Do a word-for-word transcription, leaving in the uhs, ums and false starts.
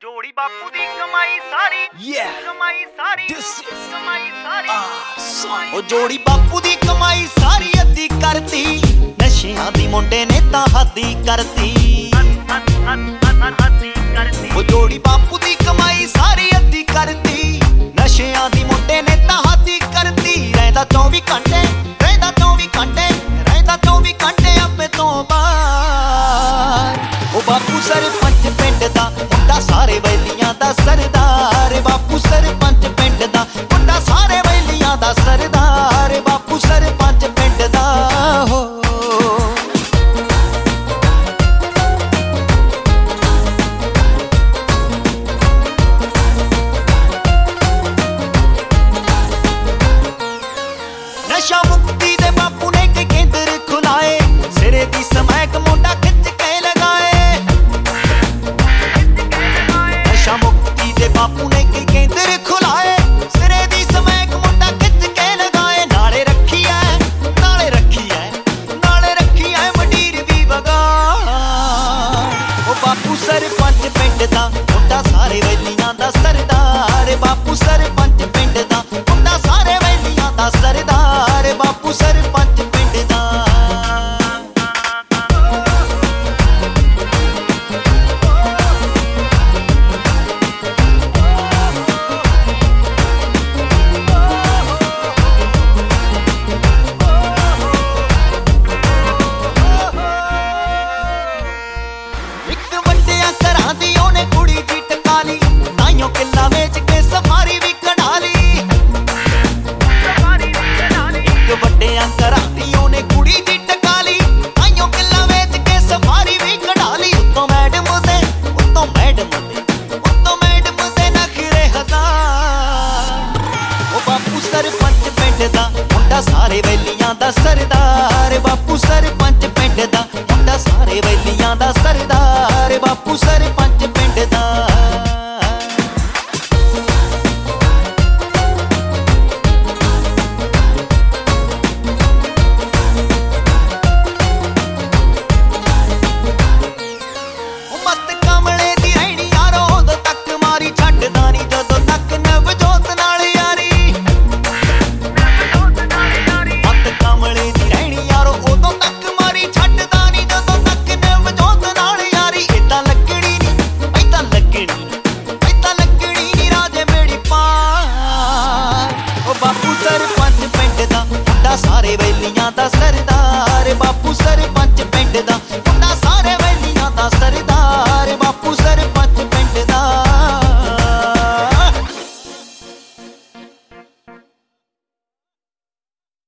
ਜੋੜੀ ਬਾਪੂ ਦੀ ਕਮਾਈ ਸਾਰੀ Yeah. ਕਮਾਈ ਸਾਰੀ This is- ਕਮਾਈ ਸਾਰੀ Ah, son. ਉਹ ਜੋੜੀ ਬਾਪੂ ਦੀ ਕਮਾਈ ਸਾਰੀ ਅੱਧੀ ਕਰਤੀ, ਨਸ਼ਿਆਂ ਦੀ ਮੁੰਡੇ ਨੇ ਤਾਂ ਹੱਦੀ ਕਰਤੀ। ਹੱਦ ਹੱਦ ਹੱਦ ਹੱਦੀ ਕਰਦੀ ਉਹ ਜੋੜੀ ਬਾਪੂ ਦੀ ਕਮਾਈ ਸਾਰੀ ਅੱਧੀ ਕਰਤੀ, ਨਸ਼ਿਆਂ ਦੀ ਮੁੰਡੇ ਨੇ ਤਾਂ ਹੱਦੀ ਕਰਤੀ। ਰਹਿੰਦਾ ਚੌਵੀ ਘੰਟੇ ਰਹਿੰਦਾ ਚੌਵੀ ਘੰਟੇ ਰਹਿੰਦਾ ਚੌਵੀ ਘੰਟੇ ਆਪੇ ਤੋਂ ਬਾਹਰ। ਉਹ ਬਾਪੂ ਸਰਪੰਚ ਪਿੰਡ ਦਾ ਮੁੰਡਾ, ਸਾਰੇ ਵੈਲੀਆਂ ਦਾ ਸਰਦਾਰ। ਬਾਪੂ ਸਰਪੰਚ ਪਿੰਡ ਦਾ ਮੁੰਡਾ, ਸਾਰੇ ਵੈਲੀਆਂ ਦਾ ਸਰਦਾਰ। ਬਾਪੂ ਸਰਪੰਚ ਪਿੰਡ ਦਾ ਹੋ ਨਸ਼ਾ ਮੁਕਤੀ ਦੇ ਬਾਪੂ ਨੇ ਕੇ ਕੇਂਦਰ ਖੁਲਾਏ, ਸਿਰੇ ਦੀ ਸਮੈਕ ਮੁੰਡਾ ਖਿੱਚ ਕੇ ਲਗਾਏ। ਨਸ਼ਾ ਮੁਕਤੀ ਦੇ ਬਾਪੂ ਨੇ ਕੇ ਕੇਂਦਰ ਖੁਲਾਏ, ਸਿਰੇ ਦੀ ਸਮੈਕ ਮੁੰਡਾ ਖਿੱਚ ਕੇ ਲਗਾਏ। ਨਾਲੇ ਰੱਖੀ ਐ ਨਾਲੇ ਰੱਖੀ ਐ ਨਾਲੇ ਰੱਖੀ ਐ ਮੰਡੀਰ ਵੀ ਵਗਾ। ਉਹ ਬਾਪੂ ਸਰਪੰਚ ਪਿੰਡ ਦਾ ਮੁੰਡਾ, ਸਾਰੇ ਵੈਲੀਆਂ ਦਾ ਸਰਦਾਰ। ਬਾਪੂ ਸਰਪੰਚ ਪਿੰਡ ਦਾ ਮੁੰਡਾ, ਸਾਰੇ ਵੈਲੀਆਂ ਦਾ ਸਰਦਾਰ। ਬਾਪੂ ਸਰਪੰਚ